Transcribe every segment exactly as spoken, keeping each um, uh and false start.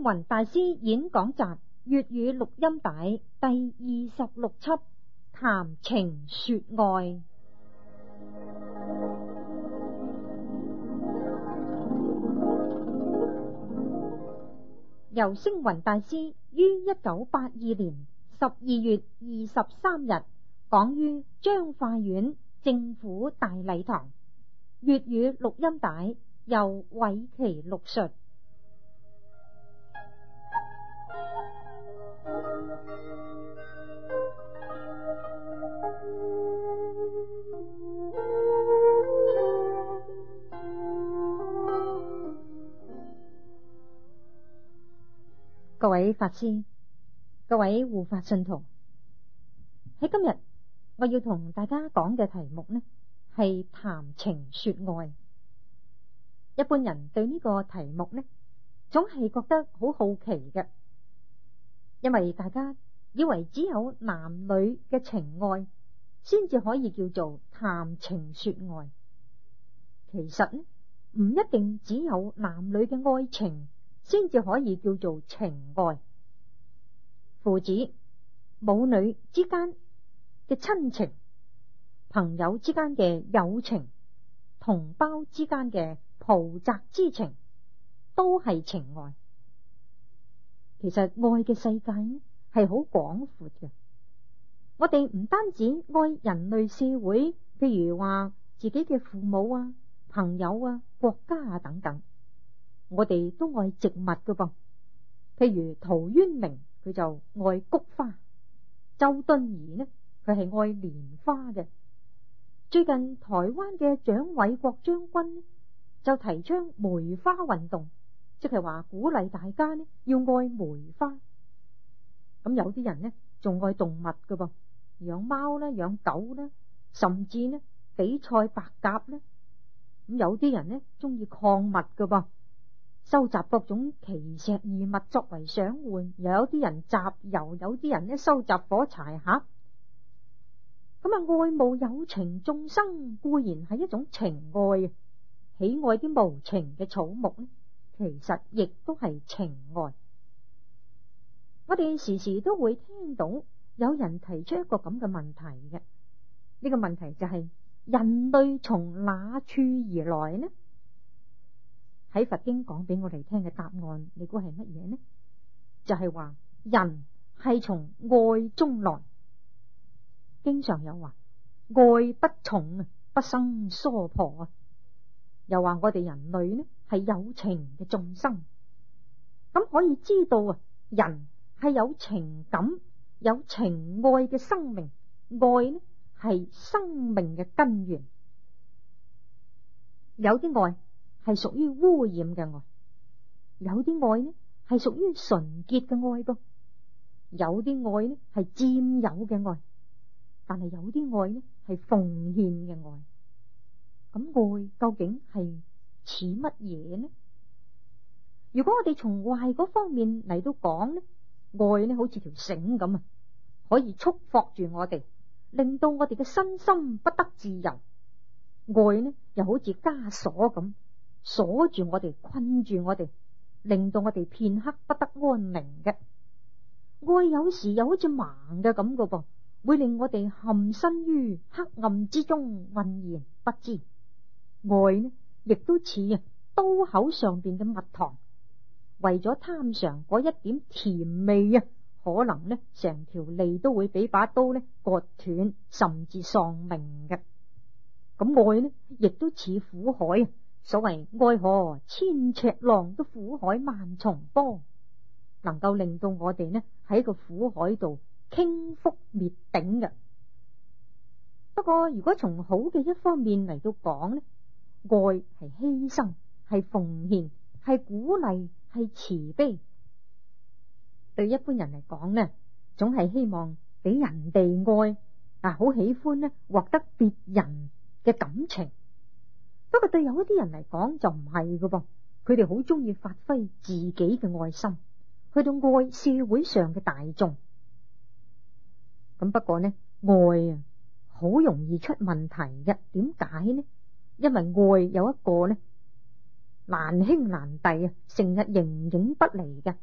雲大師演講集粵語錄音帶第二十六輯，談情說愛。由星雲大師於一九八二年十二月二十三日講於彰化縣政府大禮堂，粵語錄音帶由偉琪錄述。各位法師，各位護法信徒，喺今日我要同大家講嘅題目呢，係談情說愛。一般人對呢個題目呢，總係覺得好好奇嘅，因為大家以為只有男女嘅情愛先至可以叫做談情說愛。其實呢，唔一定只有男女嘅愛情先至可以叫做情愛。父子母女之間嘅親情，朋友之間嘅友情，同胞之間嘅袍澤之情，都係情愛。其實愛嘅世界呢，係好廣闊嘅。我哋唔單止愛人類社會，譬如話自己嘅父母啊、朋友啊、國家啊等等，我哋都愛植物㗎噃。譬如陶淵明佢就愛菊花，周敦頤呢佢係愛蓮花嘅。最近台灣嘅蔣緯國將軍呢就提倡梅花運動，即係話鼓勵大家呢要愛梅花。咁有啲人呢仲愛動物㗎噃，養貓啦、養狗啦，甚至呢比賽白鴿啦。咁有啲人呢中意礦物㗎噃，收集各種奇石異物作為賞玩，又有啲人集郵，有啲人呢收集火柴盒。咁啊，愛慕有情眾生固然係一種情愛啊，喜愛啲無情嘅草木呢，其實亦都係情愛。我哋時時都會聽到有人提出一個咁嘅問題嘅，呢個問題就係人類從哪處而來呢？喺佛經講俾我哋聽嘅答案，你估係乜嘢呢？就係話人係從愛中來。經常有話愛不重啊，不生娑婆啊。又話我哋人類呢係有情嘅眾生，咁可以知道啊，人係有情感、有情愛嘅生命。愛呢係生命嘅根源。有啲愛係屬於污染嘅愛，有啲愛呢係屬於純潔嘅愛噃，有啲愛呢係佔有嘅愛，但係有啲愛呢係奉獻嘅愛。咁愛究竟係似乜嘢呢？如果我哋從壞嗰方面嚟到講呢，愛呢好似條繩咁啊，可以束縛住我哋，令到我哋嘅身心不得自由。愛呢又好似枷鎖咁，鎖住我哋，困住我哋，令到我哋片刻不得安寧嘅。愛有時又好似盲嘅咁嘅噃，會令我哋陷身於黑暗之中，渾然不知。愛呢亦都似啊刀口上邊嘅蜜糖，為咗貪嘗嗰一點甜味啊，可能呢成條脷都會俾把刀呢割斷，甚至喪命嘅。咁愛呢亦都似苦海，所謂愛河千尺浪，都苦海萬重波，能夠令到我哋呢喺個苦海度傾覆滅頂嘅。不過如果從好嘅一方面嚟到講呢，愛係犧牲，係奉獻，係鼓勵，係慈悲。對一般人嚟講呢，總係希望俾人哋愛啊，好喜歡呢獲得別人嘅感情。不過對有一啲人嚟講就唔係㗎噃，佢哋好中意發揮自己嘅愛心，去到愛社會上嘅大眾。咁不過呢，愛啊好容易出問題嘅。點解呢？因為愛有一個呢難兄難弟啊，成日形影不離嘅，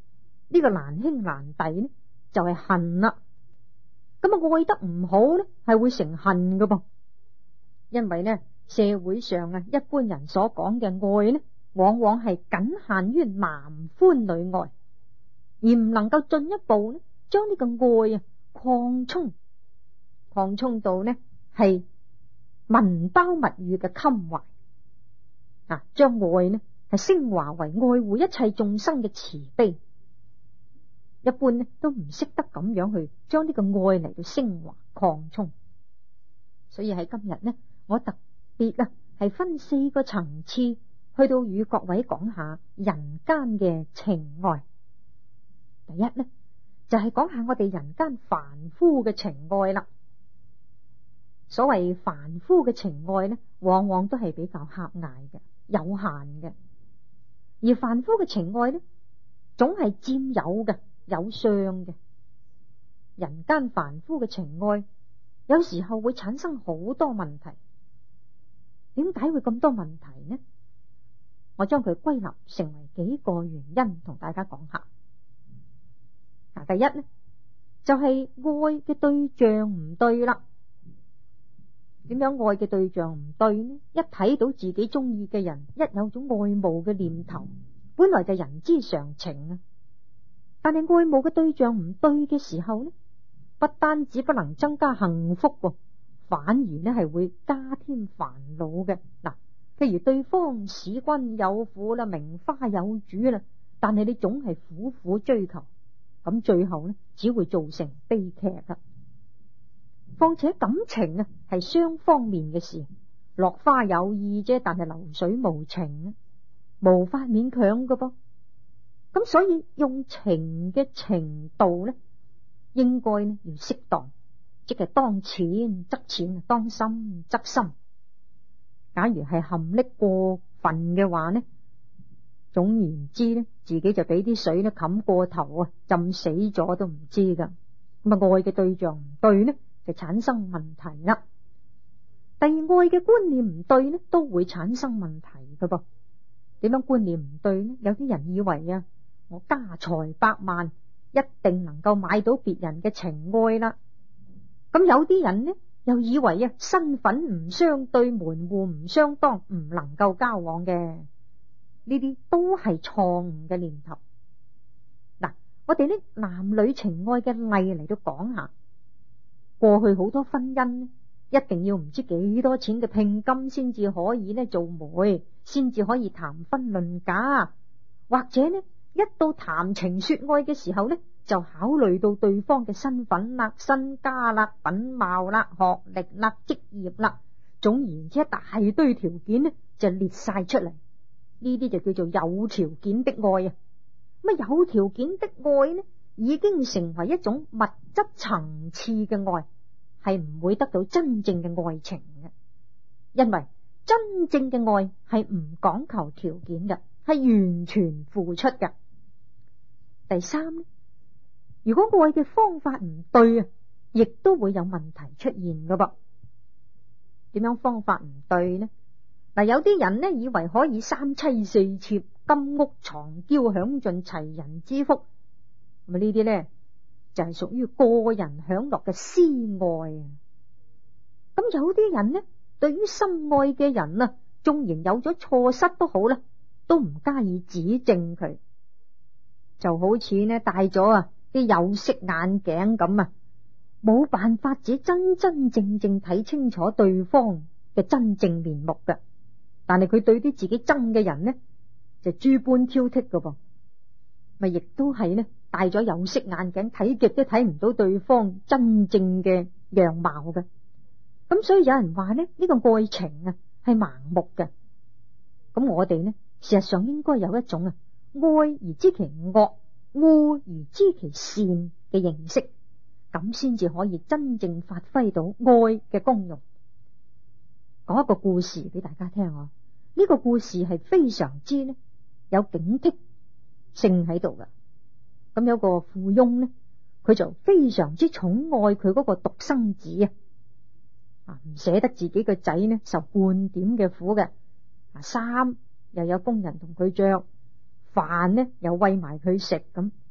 呢個難兄難弟呢就係恨啦。咁啊愛得唔好呢係會成恨噶噃。因為呢社會上啊一般人所講嘅愛呢，往往係僅限於男歡女愛，而唔能夠進一步呢將呢個愛啊擴充，擴充到呢係文包物語嘅襟懷啊，將愛呢係升華為愛護一切眾生嘅慈悲。一般呢都唔識得咁樣去將呢個愛嚟到升華擴充，所以喺今日呢，我特別啊係分四個層次去到與各位講下人間嘅情愛。第一呢就係講下我哋人間凡夫嘅情愛啦。所謂凡夫嘅情愛呢，往往都係比較狹隘嘅、有限嘅，而凡夫嘅情愛呢，總係佔有嘅、有相嘅。人間凡夫嘅情愛有時候會產生好多問題。點解會咁多問題呢？我將佢歸納成為幾個原因，同大家講下。嗱，第一呢就係愛嘅對象唔對啦。點樣愛嘅對象唔對呢？一睇到自己中意嘅人，一有種愛慕嘅念頭，本來就人之常情啊。但係愛慕嘅對象唔對嘅時候呢，不單止不能增加幸福，反而呢係會加添煩惱嘅。嗱，譬如對方使君有婦啦，名花有主啦，但係你總係苦苦追求，咁最後呢只會造成悲劇啦。況且感情啊係雙方面嘅事，落花有意啫，但係流水無情啊，無法勉強㗎噃。咁所以用情嘅程度呢，應該呢要適當，即係當淺則淺，當深則深。假如係含溺過分嘅話呢，總言之呢，自己就俾啲水呢冚過頭啊，浸死咗都唔知噶。咁啊，愛嘅對象唔對呢，就產生問題啦。第二，愛嘅觀念唔對呢，都會產生問題噶噃。點樣觀念唔對呢？有啲人以為啊，我家財百萬一定能夠買到別人嘅情愛啦。咁有啲人呢又以為啊，身份唔相對，門戶唔相當，唔能夠交往嘅。呢啲都係錯誤嘅念頭。嗱，我哋呢男女情愛嘅例嚟到講下。過去好多婚姻呢，一定要唔知幾多錢嘅聘金先至可以呢做媒，先至可以談婚論嫁，或者呢一到談情說愛嘅時候呢，就考慮到對方嘅身份啦、身家啦、品貌啦、學歷啦、職業啦，總言之一大堆條件呢就列晒出嚟。呢啲就叫做有條件的愛啊。咁啊，有條件的愛呢，已經成為一種物質層次嘅愛，係唔會得到真正嘅愛情嘅。因為真正嘅愛係唔講求條件嘅，係完全付出嘅。第三呢，如果愛嘅方法唔對啊，亦都會有問題出現㗎噃。點樣方法唔對呢？嗱，有啲人呢以為可以三妻四妾、金屋藏嬌，享盡齊人之福。咁呢啲呢就係屬於個人享樂嘅私愛啊。咁有啲人呢，對於心愛嘅人啊，縱然有咗錯失都好啦，都唔加以指正佢，就好似呢戴咗啊啲有色眼鏡咁啊，冇辦法只真真正正睇清楚對方嘅真正面目嘅。但係佢對啲自己憎嘅人呢，就諸般挑剔噶噃，咪亦都係呢戴咗有色眼鏡，睇極都睇唔到對方真正嘅樣貌嘅。咁所以有人話呢，呢個愛情啊係盲目嘅。咁我哋呢，事實上應該有一種啊愛而知其惡，惡而知其善嘅形式，咁先至可以真正發揮到愛嘅功用。講一個故事俾大家聽啊！呢、這個故事係非常之呢有警惕性喺度㗎。咁有個富翁呢，佢就非常之寵愛佢嗰個獨生子啊，啊唔捨得自己個仔呢受半點嘅苦嘅。啊，衫又有工人同佢着，飯呢又餵埋佢食咁。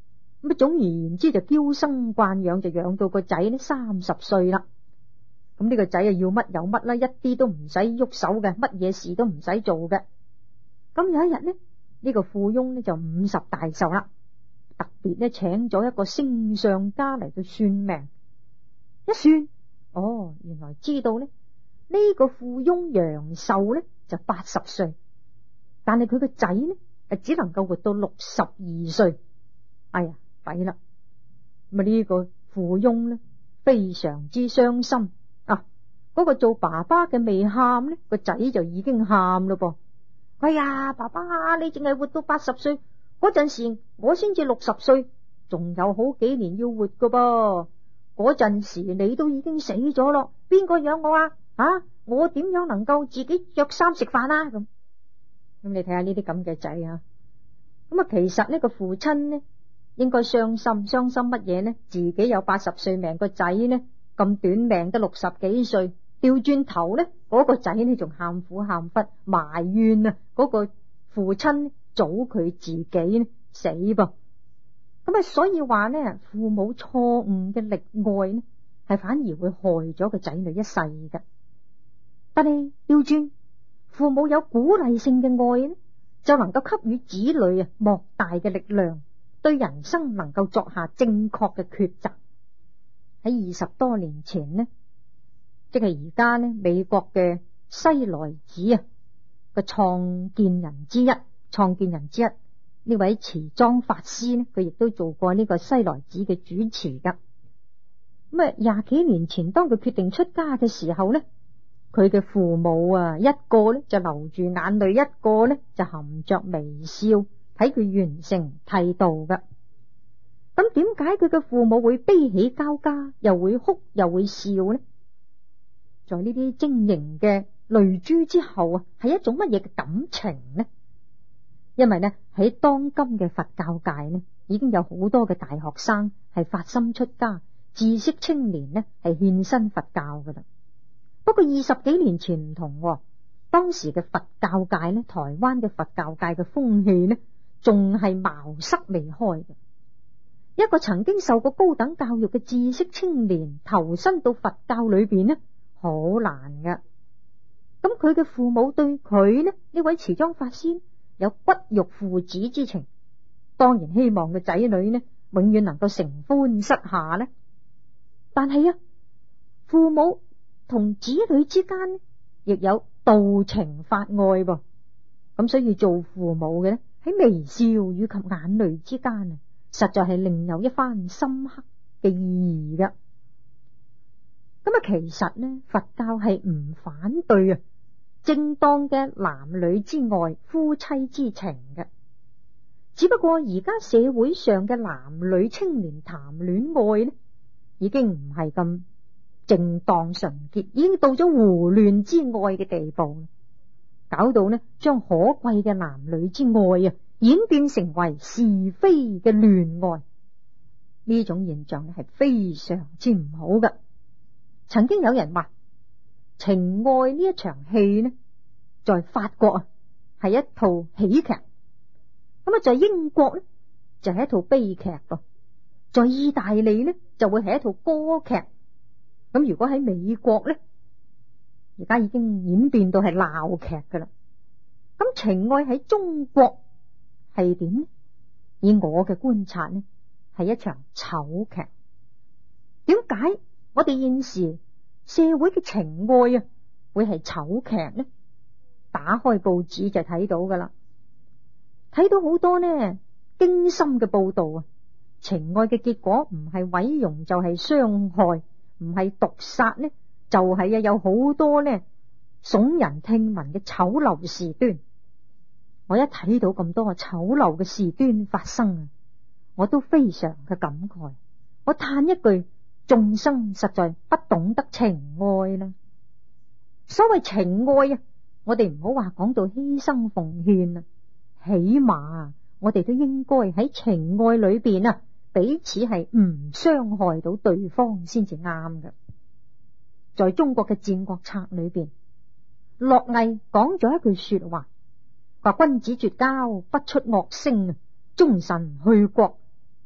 咁啊，總而言之就嬌生慣養，就養到個仔呢三十歲啦。咁呢個仔啊要乜有乜啦，一啲都唔使喐手嘅，乜嘢事都唔使做嘅。咁有一日呢，呢個富翁呢就五十大壽啦，特別呢請咗一個星相家嚟到算命。一算，哦，原來知道呢，呢個富翁陽壽呢就八十歲，但係佢個仔呢誒只能夠活到六十二歲。哎呀，弊啦！咁啊呢個富翁呢非常之傷心啊！嗰個做爸爸嘅未喊呢，個仔就已經喊咯噃。哎呀，爸爸，你淨係活到八十歲，嗰陣時我先至六十歲，仲有好幾年要活噶噃。嗰陣時你都已經死咗咯，邊個養我啊？啊，我點樣能夠自己着衫食飯啊？咁咁你睇下呢啲咁嘅仔啊！咁啊，其實呢個父親呢應該傷心，傷心乜嘢呢？自己有八十歲命，個仔呢咁短命得六十幾歲，調轉頭呢，嗰個仔呢仲喊苦喊忽，埋怨啊嗰個父親早佢自己呢死噃。咁啊，所以話呢，父母錯誤嘅溺愛呢，係反而會害咗個仔女一世嘅。但係調轉，父母有鼓勵性嘅愛呢，就能夠給予子女啊莫大嘅力量，對人生能夠作下正確嘅抉擇。喺二十多年前呢，即係而家呢，美國嘅西來寺啊個創建人之一，創建人之一呢位慈莊法師呢，佢亦都做過呢個西來寺嘅主持噶。咁啊，廿幾年前當佢決定出家嘅時候呢，佢嘅父母啊，一個呢就流住眼淚，一個呢就含着微笑睇佢完成剃度噶。咁點解佢嘅父母會悲喜交加，又會哭又會笑呢？在呢啲晶瑩嘅淚珠之後啊，係一種乜嘢嘅感情呢？因為呢喺當今嘅佛教界呢，已經有好多嘅大學生係發心出家，知識青年呢係獻身佛教噶啦。不過二十幾年前唔同，當時嘅佛教界呢，台灣嘅佛教界嘅風氣呢，仲係茅塞未開嘅。一個曾經受過高等教育嘅知識青年投身到佛教裏邊呢，好難噶。咁佢嘅父母對佢呢，呢位慈莊法師有骨肉父子之情，當然希望個仔女呢永遠能夠承歡膝下呢。但係啊，父母同子女之間呢，亦有道情法愛噃。咁所以做父母嘅呢，喺微笑與及眼淚之間啊，實在係另有一番深刻嘅意義噶。咁啊，其實呢，佛教係唔反對啊正當嘅男女之愛、夫妻之情嘅，只不過而家社會上嘅男女青年談戀愛呢，已經唔係咁正當純潔，已經到咗胡亂之愛嘅地步，搞到呢將可貴嘅男女之愛啊演變成為是非嘅戀愛，呢種現象係非常之唔好嘅。曾經有人話情愛呢一場戲呢，在法國啊係一套喜劇，咁啊在英國呢就係一套悲劇噃，在意大利呢就會係一套歌劇，咁如果喺美國呢，而家已經演變到係鬧劇噶啦。咁情愛喺中國係點呢？以我嘅觀察呢，係一場醜劇。點解我哋現時社會嘅情愛啊會係醜劇呢？打開報紙就睇到噶啦，睇到好多呢驚心嘅報道啊！情愛嘅結果唔係毀容就係傷害，唔係毒殺呢，就係啊有好多呢聳人聽聞嘅醜陋事端。我一睇到咁多嘅醜陋嘅事端發生啊，我都非常嘅感慨，我嘆一句：眾生實在不懂得情愛啦。所謂情愛啊，我哋唔好話講到犧牲奉獻啊，起碼我哋都應該喺情愛裏邊啊，彼此係唔傷害到對方先至啱嘅。在中國嘅戰國策裏邊，樂毅講咗一句說話，話君子絕交不出惡聲，忠臣去國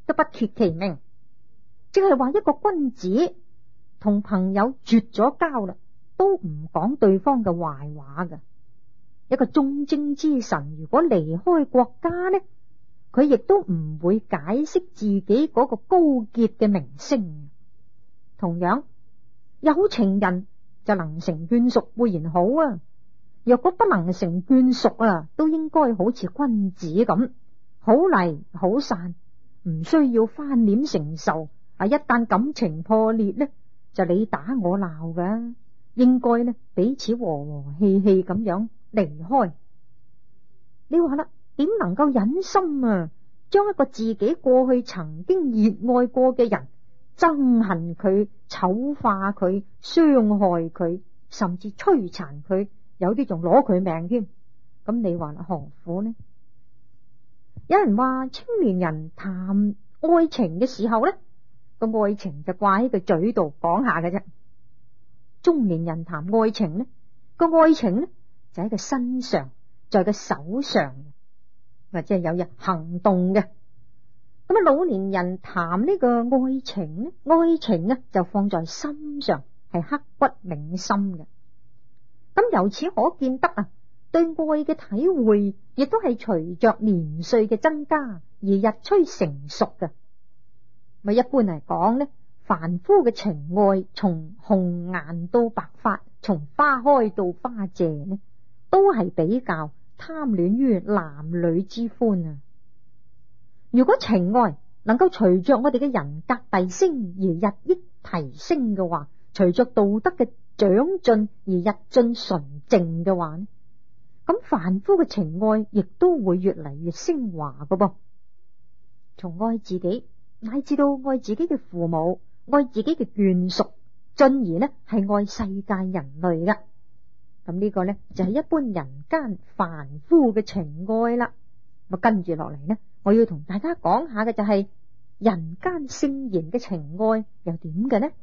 都不揭其名，即係話一個君子同朋友絕咗交啦，都唔講對方嘅壞話㗎。一個忠貞之臣如果離開國家呢，佢亦都唔會解釋自己嗰個高潔嘅名聲。同樣，有情人就能成眷屬固然好啊，若果不能成眷屬啊，都應該好似君子咁，好嚟好散，唔需要翻臉承受啊！一旦感情破裂呢，就你打我鬧㗎，應該呢彼此和和氣氣咁樣離開。你話啦，點能夠忍心啊，將一個自己過去曾經熱愛過嘅人憎恨佢、醜化佢、傷害佢，甚至摧殘佢，有啲仲攞佢命添。咁你話啦，何苦呢？有人話青年人談愛情嘅時候呢，個愛情就掛喺個嘴度講下嘅啫；中年人談愛情呢，個愛情呢就喺個身上，在個手上，或者係有日行動嘅。咁啊，老年人談呢個愛情呢，愛情呢就放在心上，係刻骨銘心嘅。咁由此可見得啊，對愛嘅體會亦都係隨着年歲嘅增加而日趨成熟嘅。咪一般嚟講呢，凡夫嘅情愛從紅顏到白髮，從花開到花謝呢，都係比較貪戀於男女之歡啊。如果情愛能夠隨着我哋嘅人格提升而日益提升嘅話，隨着道德嘅長進而日進純正嘅話呢，咁凡夫嘅情愛亦都會越嚟越升華㗎噃。從愛自己乃至到愛自己嘅父母，愛自己嘅眷屬，進而呢係愛世界人類㗎。咁呢個呢就係一般人間凡夫嘅情愛啦。咁跟住落嚟呢，我要同大家講下嘅就係人間聖賢嘅情愛又點嘅呢？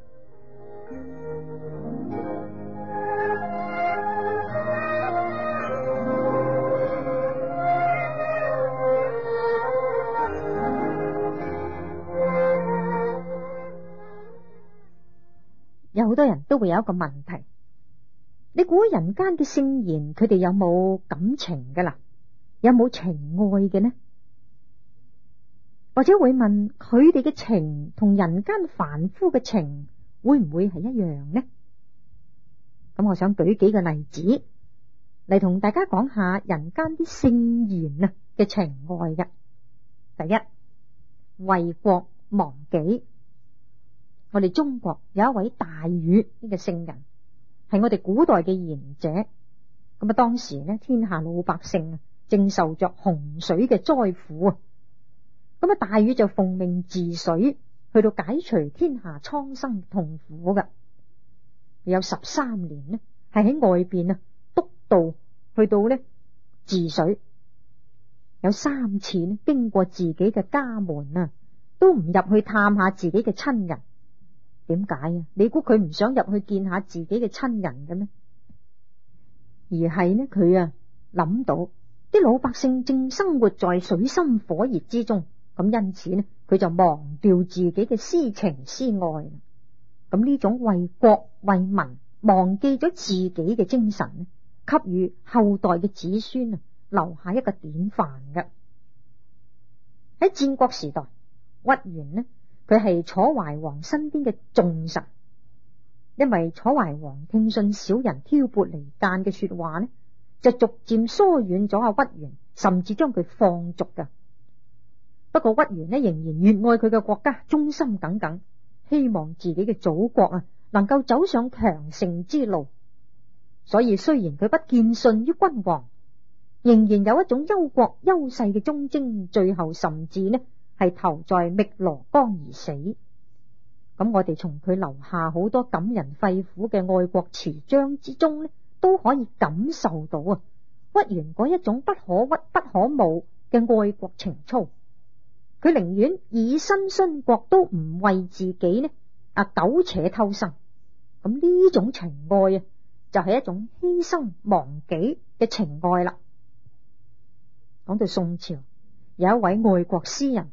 有好多人都會有一個問題，你估人間嘅聖賢佢哋有冇感情㗎啦？有冇情愛嘅呢？或者會問佢哋嘅情同人間凡夫嘅情會唔會係一樣呢？咁我想舉幾個例子嚟同大家講下人間啲聖賢啊嘅情愛嘅。第一，為國忘己。我哋中國有一位大禹呢個聖人，係我哋古代嘅賢者。咁啊，當時呢，天下老百姓啊正受着洪水嘅災苦啊，咁啊，大禹就奉命治水，去到解除天下蒼生痛苦噶。有十三年呢，係喺外邊啊督導去到呢治水，有三次呢經過自己嘅家門啊，都唔入去探下自己嘅親人。點解啊？你估佢唔想入去見下自己嘅親人嘅咩？而係呢，佢啊諗到啲老百姓正生活在水深火熱之中，咁因此呢，佢就忘掉自己嘅私情私愛。咁呢種為國為民忘記咗自己嘅精神呢，給予後代嘅子孫啊留下一個典範嘅。喺戰國時代，屈原呢，佢係楚懷王身邊嘅重臣，因為楚懷王聽信小人挑撥離間嘅說話呢，就逐漸疏遠咗阿屈原，甚至將佢放逐噶。不過屈原呢，仍然熱愛佢嘅國家，忠心耿耿，希望自己嘅祖國啊能夠走上強盛之路。所以雖然佢不見信於君王，仍然有一種憂國憂世嘅忠貞，最後甚至呢係投在汨羅江而死。咁我哋從佢留下好多感人肺腑嘅愛國詞章之中呢，都可以感受到啊屈原嗰一種不可屈不可侮嘅愛國情操。佢寧願以身殉國，都唔為自己呢啊苟且偷生。咁呢種情愛啊，就係一種犧牲忘己嘅情愛啦。講到宋朝，有一位愛國詩人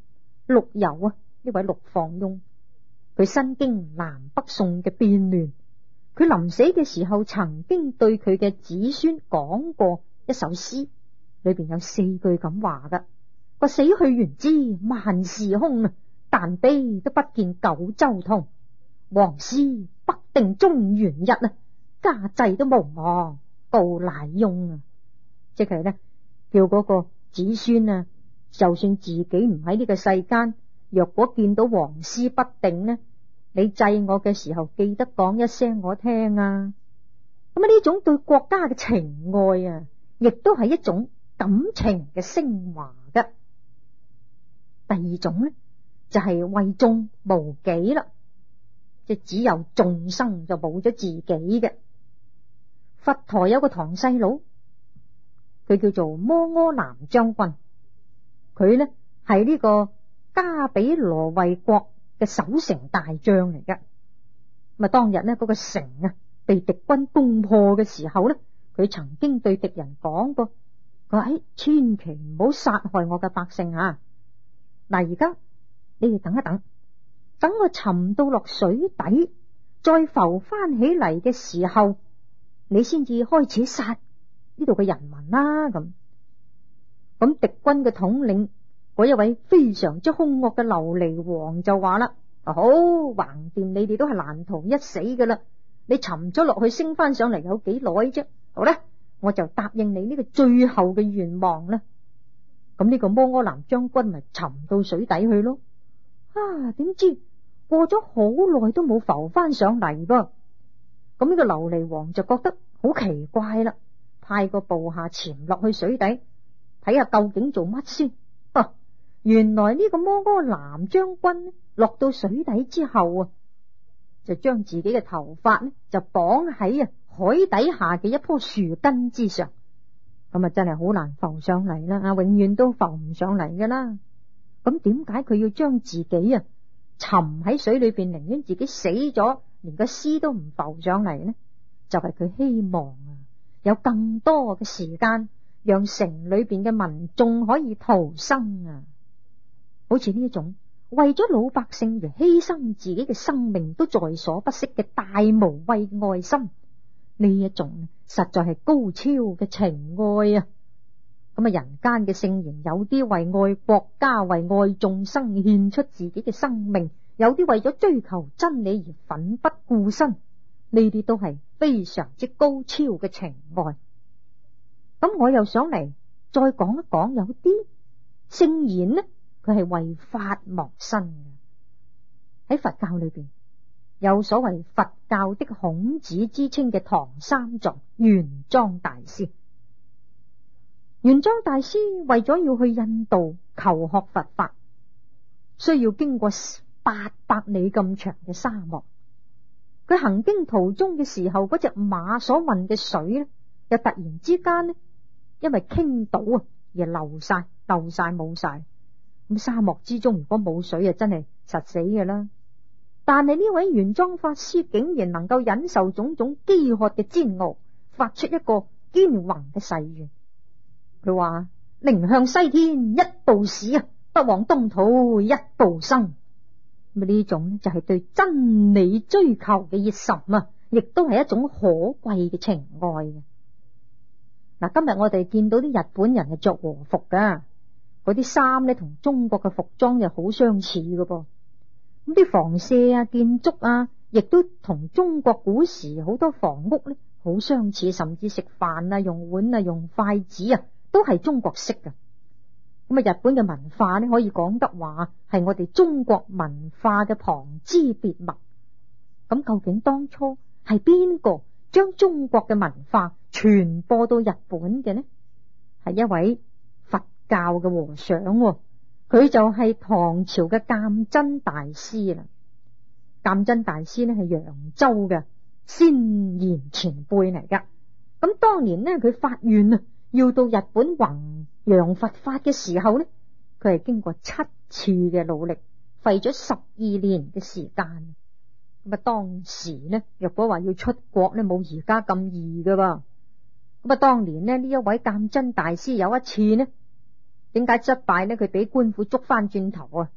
陸游啊，呢位陸放翁，佢身經南北宋嘅變亂，佢臨死嘅時候曾經對佢嘅子孫講過一首詩，裏邊有四句咁話噶：個死去元知萬事空啊，但悲都不見九州通。黃絲北定中原日啊，家祭都無望告乃翁啊。即係咧，叫嗰個子孫啊，就算自己唔喺呢個世間，若果見到黃絲不定呢，你祭我嘅時候記得講一聲我聽啊。咁啊，呢種對國家嘅情愛啊，亦都係一種感情嘅升華嘅。第二種咧，就係為眾無己啦，即只有眾生就冇咗自己嘅。佛陀有個堂細佬，佢叫做摩訶男將軍，佢呢係呢個加比羅衛國嘅守城大將嚟嘅。咁啊，當日呢嗰個城啊被敵軍攻破嘅時候呢，佢曾經對敵人講過，佢話：誒，千祈唔好殺害我嘅百姓啊！嗱，而家你哋等一等，等我沉到落水底，再浮翻起嚟嘅時候，你先至開始殺呢度嘅人民啦。咁咁敵軍嘅統領嗰一位非常之兇惡嘅琉璃王就話啦：好，橫掂你哋都係難逃一死噶啦，你沉咗落去升翻上嚟有幾耐啫？好啦，我就答應你呢個最後嘅願望啦。咁呢個摩訶男將軍咪沉到水底去咯。啊，點知過咗好耐都冇浮翻上嚟噃。咁呢個琉璃王就覺得好奇怪啦，派個部下潛落去水底睇下究竟做乜先。啊，原來呢個摩訶男將軍落到水底之後啊，就將自己嘅頭髮呢就綁喺啊海底下嘅一棵樹根之上。咁啊，真係好難浮上嚟啦，啊，永遠都浮唔上嚟噶啦。咁點解佢要將自己啊沉喺水裏邊，寧願自己死咗，連個屍都唔浮上嚟呢？就係佢希望啊有更多嘅時間，讓城裏邊嘅民眾可以逃生啊。好似呢一種為咗老百姓而犧牲自己嘅生命都在所不惜嘅大無畏愛心，呢一種實在係高超嘅情愛啊！咁啊，人間嘅聖賢有啲為愛國家、為愛眾生獻出自己嘅生命，有啲為咗追求真理而奮不顧身，呢啲都係非常之高超嘅情愛。咁我又想嚟再講一講，有啲聖賢呢，佢係為法忘身嘅。喺佛教裏邊有所謂佛教的孔子之稱嘅唐三藏玄奘大師。玄奘大師為咗要去印度求學佛法，需要經過八百里咁長嘅沙漠。佢行經途中嘅時候，嗰隻馬所運嘅水呢，又突然之間呢，因為傾倒啊而流晒、流晒、冇晒。咁沙漠之中如果冇水啊，真係實死嘅啦。但係呢位玄奘法師竟然能夠忍受種種飢渴嘅煎熬，發出一個堅宏嘅誓願。佢話：寧向西天一步駛啊，不往東土一步生。咁呢種就係對真理追求嘅熱忱啊，亦都係一種可貴嘅情愛嘅。嗱，今日我哋見到啲日本人係着和服噶，嗰啲衫咧同中國嘅服裝又好相似噶噃。咁啲房舍啊、建築啊，亦都同中國古時好多房屋咧好相似，甚至食飯啊、用碗啊、用筷子啊，都係中國式嘅。咁啊，日本嘅文化咧，可以講得話係我哋中國文化嘅旁支別脈。咁究竟當初係邊個將中國嘅文化傳播到日本嘅呢？係一位佛教嘅和尚，佢就係唐朝嘅鑑真大師啦。鑑真大師呢係揚州嘅先賢前輩嚟噶。咁當年呢，佢發願啊，要到日本弘揚佛法嘅時候呢，佢係經過七次嘅努力，費咗十二年嘅時間。咁啊，當時呢，若果話要出國呢，冇而家咁易噶噃。咁啊，當年呢，呢一位鑑真大師有一次呢，點解失敗呢？佢俾官府捉翻轉頭啊，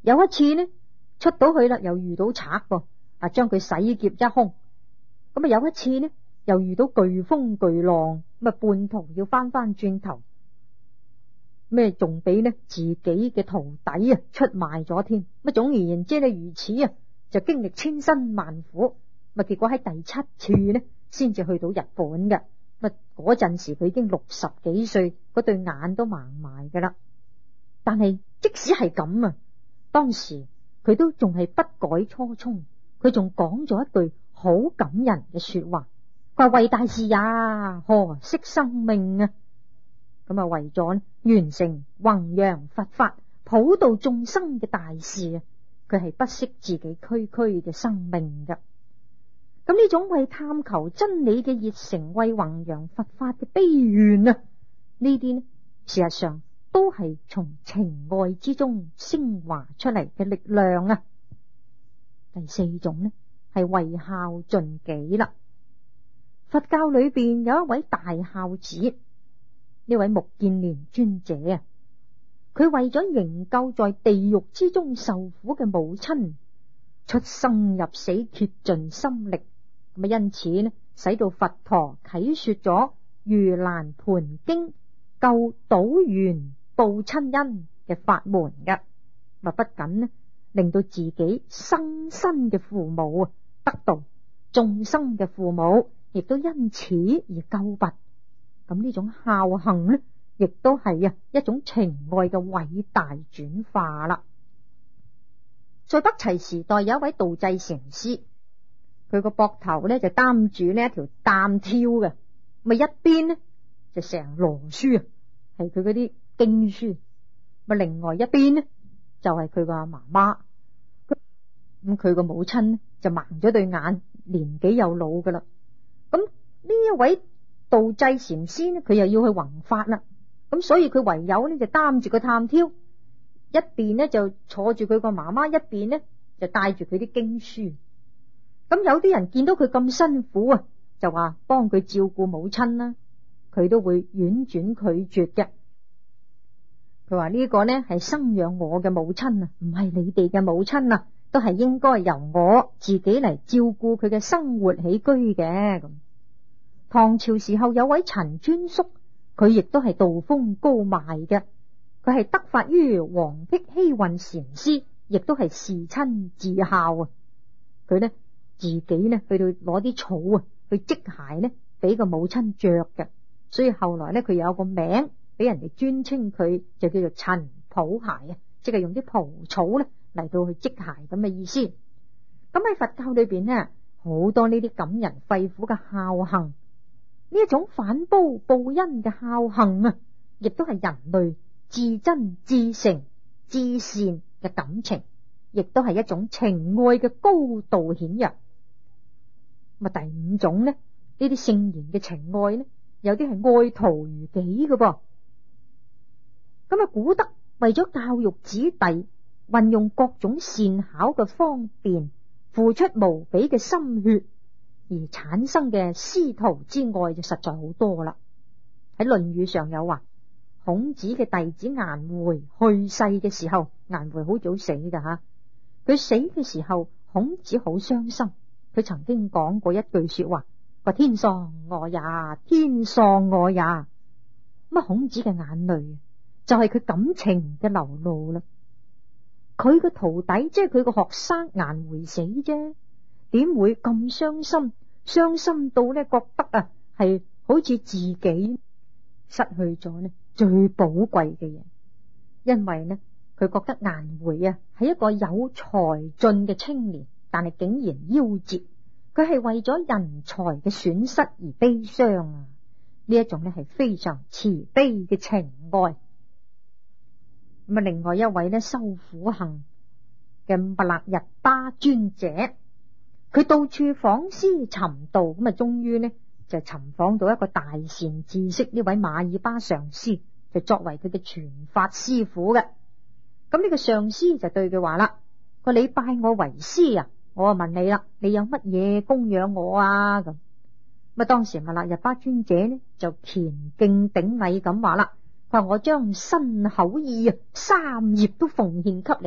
有一次呢，出到去啦，又遇到賊噃，啊，將佢洗劫一空。咁啊，有一次呢，又遇到巨風巨浪，咁啊，半途要翻翻轉頭，咩仲俾呢自己嘅徒弟啊出賣咗添。咁總而言之呢，如此啊，就經歷千辛萬苦，咪結果喺第七次呢，先至去到日本嘅。咁嗰陣時佢已經六十幾歲，嗰對眼都盲埋噶啦。但係即使係咁啊，當時佢都仲係不改初衷，佢仲講咗一句好感人嘅說話，佢話為大事也，何惜生命啊！咁啊，為咗完成弘揚佛法、普度眾生嘅大事啊，佢係不惜自己區區嘅生命噶。咁呢種為探求真理嘅熱誠，為弘揚佛法嘅悲願啊，呢啲呢，事實上都係從情愛之中升華出嚟嘅力量啊。第四種呢，係為孝盡己啦。佛教裏邊有一位大孝子，呢位目犍連尊者啊，佢為咗營救在地獄之中受苦嘅母親，出生入死竭盡心力，咁啊，因此呢，使到佛陀啟說咗《盂蘭盆經》救倒緣報親恩嘅法門嘅，咪不僅呢令到自己生身嘅父母啊得道，眾生嘅父母亦都因此而救拔。咁呢種孝行呢，亦都係啊一種情愛嘅偉大轉化啦。在北齊時代有一位道濟禪師，佢個膊頭咧就擔住呢一條擔挑嘅，咪一邊呢就成羅書啊，係佢嗰啲經書，咪另外一邊呢就係佢個媽媽。咁佢個母親呢就盲咗對眼，年紀又老噶啦。咁呢一位道濟禪師呢，佢又要去弘法啦，咁所以佢唯有呢就擔住個擔挑，一邊呢就坐住佢個媽媽，一邊呢就帶住佢啲經書。咁有啲人見到佢咁辛苦啊，就話幫佢照顧母親啦，佢都會婉轉拒絕嘅。佢話呢個呢係生養我嘅母親啊，唔係你哋嘅母親啊，都係應該由我自己嚟照顧佢嘅生活起居嘅。咁唐朝時候有位陳專叔，佢亦都係道風高邁嘅，佢係得法於黃碧希運禪師，亦都係侍親至孝啊。佢呢自己呢去到攞啲草啊去織鞋呢俾個母親着嘅，所以後來呢佢有個名俾人哋尊稱佢，就叫做陳抱鞋啊，即係用啲蒲草呢嚟到去織鞋咁嘅意思。咁喺佛教裏邊呢，好多呢啲感人肺腑嘅孝行，呢一種反褒報恩嘅孝行啊，亦都係人類至真至誠至善嘅感情，亦都係一種情愛嘅高度顯揚。咁啊，第五種呢，呢啲聖賢嘅情愛呢，有啲係愛徒如己嘅噃。咁啊，古德為咗教育子弟，運用各種善巧嘅方便，付出無比嘅心血，而產生嘅師徒之愛就實在好多啦。喺《論語》上有話，孔子嘅弟子顏回去世嘅時候，顏回好早死噶吓，佢死嘅時候，孔子好傷心。佢曾經講過一句說話，話天喪我也，天喪我也。咁啊，孔子嘅眼淚就係佢感情嘅流露啦。佢個徒弟即係佢個學生顏回死啫，點會咁傷心？傷心到咧覺得啊，係好似自己失去咗呢最寶貴嘅嘢。因為呢，佢覺得顏回啊係一個有才俊嘅青年，但係竟然夭折，佢係為咗人才嘅損失而悲傷啊！呢一種咧係非常慈悲嘅情愛。咁啊，另外一位咧修苦行嘅密勒日巴尊者，佢到處訪師尋道，咁啊，終於呢就尋訪到一個大善知識，呢位馬爾巴上師，就作為佢嘅傳法師傅嘅。咁呢個上師就對佢話啦：佢你拜我為師啊，我啊問你啦，你有乜嘢供養我啊？咁咁啊，當時密勒日巴尊者呢就虔敬頂禮咁話啦：佢話我將身口意啊三業都奉獻給你，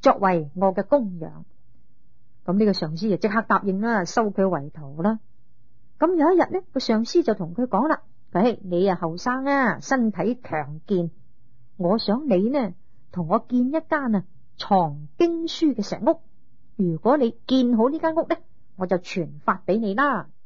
作為我嘅供養。咁呢個上司就即刻答應啦，收佢為徒啦。咁有一日呢，個上司就同佢講啦：誒，你啊後生啊，身體強健，我想你呢同我建一間啊藏經書嘅石屋。如果你建好呢間屋呢，我就傳法俾你啦。